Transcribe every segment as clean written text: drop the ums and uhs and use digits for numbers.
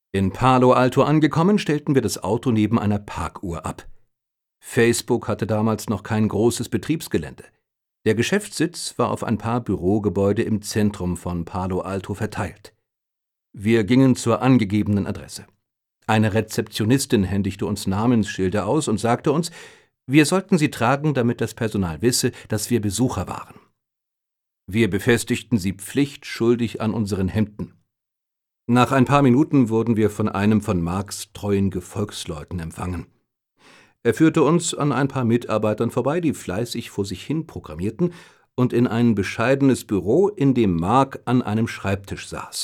In Palo Alto angekommen, stellten wir das Auto neben einer Parkuhr ab. Facebook hatte damals noch kein großes Betriebsgelände. Der Geschäftssitz war auf ein paar Bürogebäude im Zentrum von Palo Alto verteilt. Wir gingen zur angegebenen Adresse. Eine Rezeptionistin händigte uns Namensschilder aus und sagte uns, wir sollten sie tragen, damit das Personal wisse, dass wir Besucher waren. Wir befestigten sie pflichtschuldig an unseren Hemden. Nach ein paar Minuten wurden wir von einem von Marks treuen Gefolgsleuten empfangen. Er führte uns an ein paar Mitarbeitern vorbei, die fleißig vor sich hin programmierten, und in ein bescheidenes Büro, in dem Mark an einem Schreibtisch saß.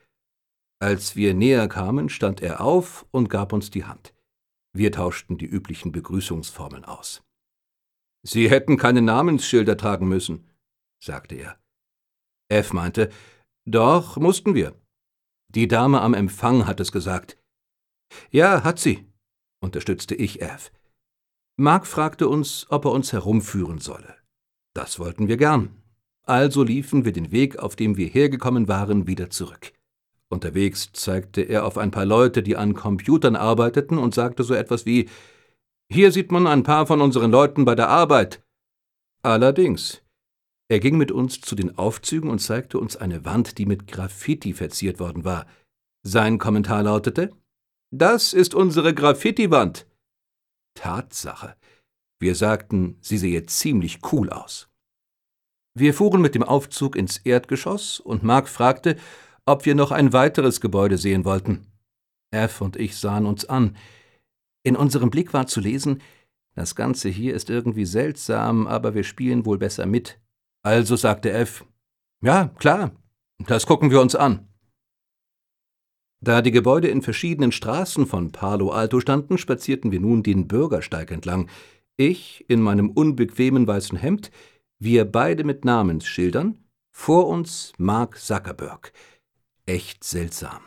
Als wir näher kamen, stand er auf und gab uns die Hand. Wir tauschten die üblichen Begrüßungsformeln aus. »Sie hätten keine Namensschilder tragen müssen«, sagte er. F meinte, »Doch, mussten wir. Die Dame am Empfang hat es gesagt.« »Ja, hat sie«, unterstützte ich F. Mark fragte uns, ob er uns herumführen solle. Das wollten wir gern. Also liefen wir den Weg, auf dem wir hergekommen waren, wieder zurück. Unterwegs zeigte er auf ein paar Leute, die an Computern arbeiteten, und sagte so etwas wie, »Hier sieht man ein paar von unseren Leuten bei der Arbeit.« Allerdings. Er ging mit uns zu den Aufzügen und zeigte uns eine Wand, die mit Graffiti verziert worden war. Sein Kommentar lautete, »Das ist unsere Graffiti-Wand.« Tatsache. Wir sagten, sie sehe ziemlich cool aus. Wir fuhren mit dem Aufzug ins Erdgeschoss und Mark fragte, ob wir noch ein weiteres Gebäude sehen wollten. F und ich sahen uns an. In unserem Blick war zu lesen, das Ganze hier ist irgendwie seltsam, aber wir spielen wohl besser mit. Also sagte F, »Ja, klar, das gucken wir uns an.« Da die Gebäude in verschiedenen Straßen von Palo Alto standen, spazierten wir nun den Bürgersteig entlang. Ich in meinem unbequemen weißen Hemd, wir beide mit Namensschildern, vor uns Mark Zuckerberg. Echt seltsam.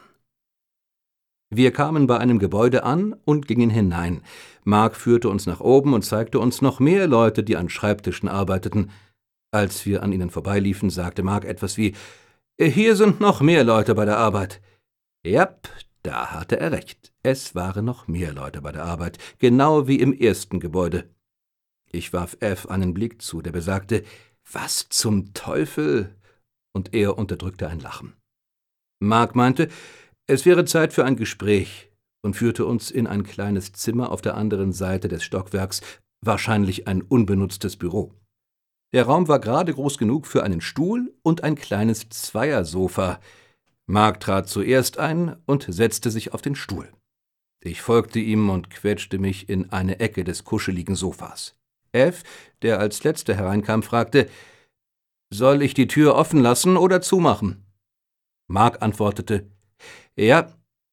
Wir kamen bei einem Gebäude an und gingen hinein. Mark führte uns nach oben und zeigte uns noch mehr Leute, die an Schreibtischen arbeiteten. Als wir an ihnen vorbeiliefen, sagte Mark etwas wie, »Hier sind noch mehr Leute bei der Arbeit.« Jap, da hatte er recht. Es waren noch mehr Leute bei der Arbeit, genau wie im ersten Gebäude. Ich warf F einen Blick zu, der besagte, »Was zum Teufel?« Und er unterdrückte ein Lachen. Mark meinte, es wäre Zeit für ein Gespräch und führte uns in ein kleines Zimmer auf der anderen Seite des Stockwerks, wahrscheinlich ein unbenutztes Büro. Der Raum war gerade groß genug für einen Stuhl und ein kleines Zweiersofa. Mark trat zuerst ein und setzte sich auf den Stuhl. Ich folgte ihm und quetschte mich in eine Ecke des kuscheligen Sofas. F, der als letzter hereinkam, fragte, »Soll ich die Tür offen lassen oder zumachen?« Mark antwortete, »Ja.«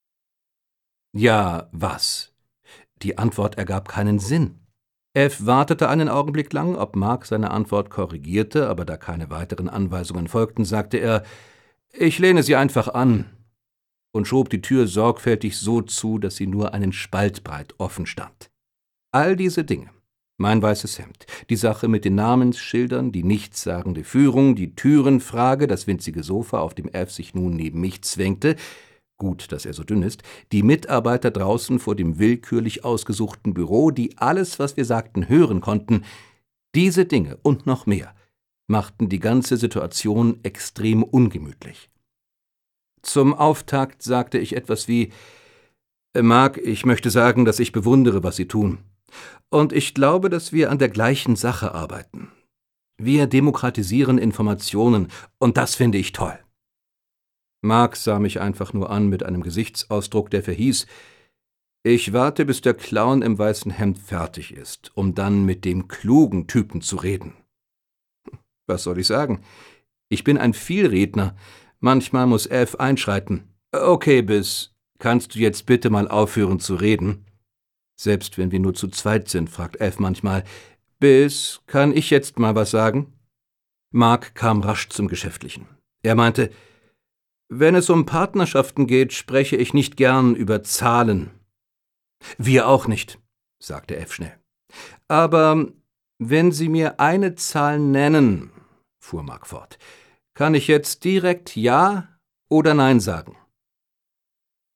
»Ja, was?« Die Antwort ergab keinen Sinn. F wartete einen Augenblick lang, ob Mark seine Antwort korrigierte, aber da keine weiteren Anweisungen folgten, sagte er, »Ich lehne sie einfach an«, und schob die Tür sorgfältig so zu, dass sie nur einen Spalt breit offen stand. All diese Dinge, mein weißes Hemd, die Sache mit den Namensschildern, die nichtssagende Führung, die Türenfrage, das winzige Sofa, auf dem F sich nun neben mich zwängte, gut, dass er so dünn ist, die Mitarbeiter draußen vor dem willkürlich ausgesuchten Büro, die alles, was wir sagten, hören konnten, diese Dinge und noch mehr machten die ganze Situation extrem ungemütlich. Zum Auftakt sagte ich etwas wie, »Mark, ich möchte sagen, dass ich bewundere, was Sie tun. Und ich glaube, dass wir an der gleichen Sache arbeiten. Wir demokratisieren Informationen, und das finde ich toll.« Mark sah mich einfach nur an mit einem Gesichtsausdruck, der verhieß, »Ich warte, bis der Clown im weißen Hemd fertig ist, um dann mit dem klugen Typen zu reden.« Was soll ich sagen? Ich bin ein Vielredner. Manchmal muss F einschreiten. »Okay, Biss, kannst du jetzt bitte mal aufhören zu reden?« Selbst wenn wir nur zu zweit sind, fragt F manchmal, »Biss, kann ich jetzt mal was sagen?« Mark kam rasch zum Geschäftlichen. Er meinte, »Wenn es um Partnerschaften geht, spreche ich nicht gern über Zahlen.« »Wir auch nicht«, sagte F schnell. »Aber wenn Sie mir eine Zahl nennen«, fuhr Mark fort, »kann ich jetzt direkt Ja oder Nein sagen.«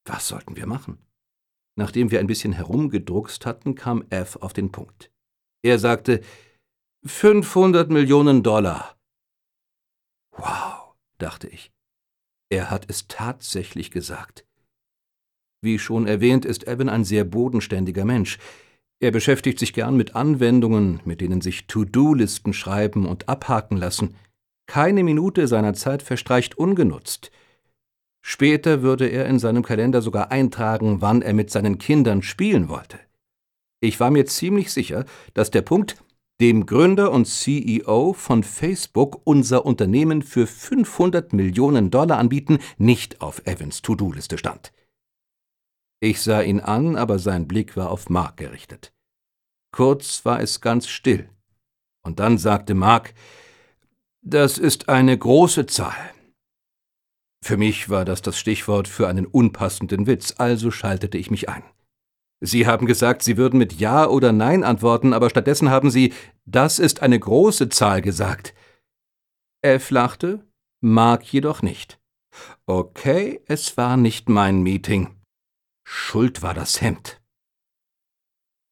Was sollten wir machen? Nachdem wir ein bisschen herumgedruckst hatten, kam F auf den Punkt. Er sagte, 500 Millionen $. Wow, dachte ich. Er hat es tatsächlich gesagt. Wie schon erwähnt, ist Evan ein sehr bodenständiger Mensch. Er beschäftigt sich gern mit Anwendungen, mit denen sich To-Do-Listen schreiben und abhaken lassen. Keine Minute seiner Zeit verstreicht ungenutzt. Später würde er in seinem Kalender sogar eintragen, wann er mit seinen Kindern spielen wollte. Ich war mir ziemlich sicher, dass der Punkt, dem Gründer und CEO von Facebook unser Unternehmen für 500 Millionen $ anbieten, nicht auf Evans To-Do-Liste stand. Ich sah ihn an, aber sein Blick war auf Mark gerichtet. Kurz war es ganz still. Und dann sagte Mark, das ist eine große Zahl. Für mich war das Stichwort für einen unpassenden Witz, also schaltete ich mich ein. Sie haben gesagt, Sie würden mit Ja oder Nein antworten, aber stattdessen haben Sie, das ist eine große Zahl gesagt. F lachte, Mark jedoch nicht. Okay, es war nicht mein Meeting. Schuld war das Hemd.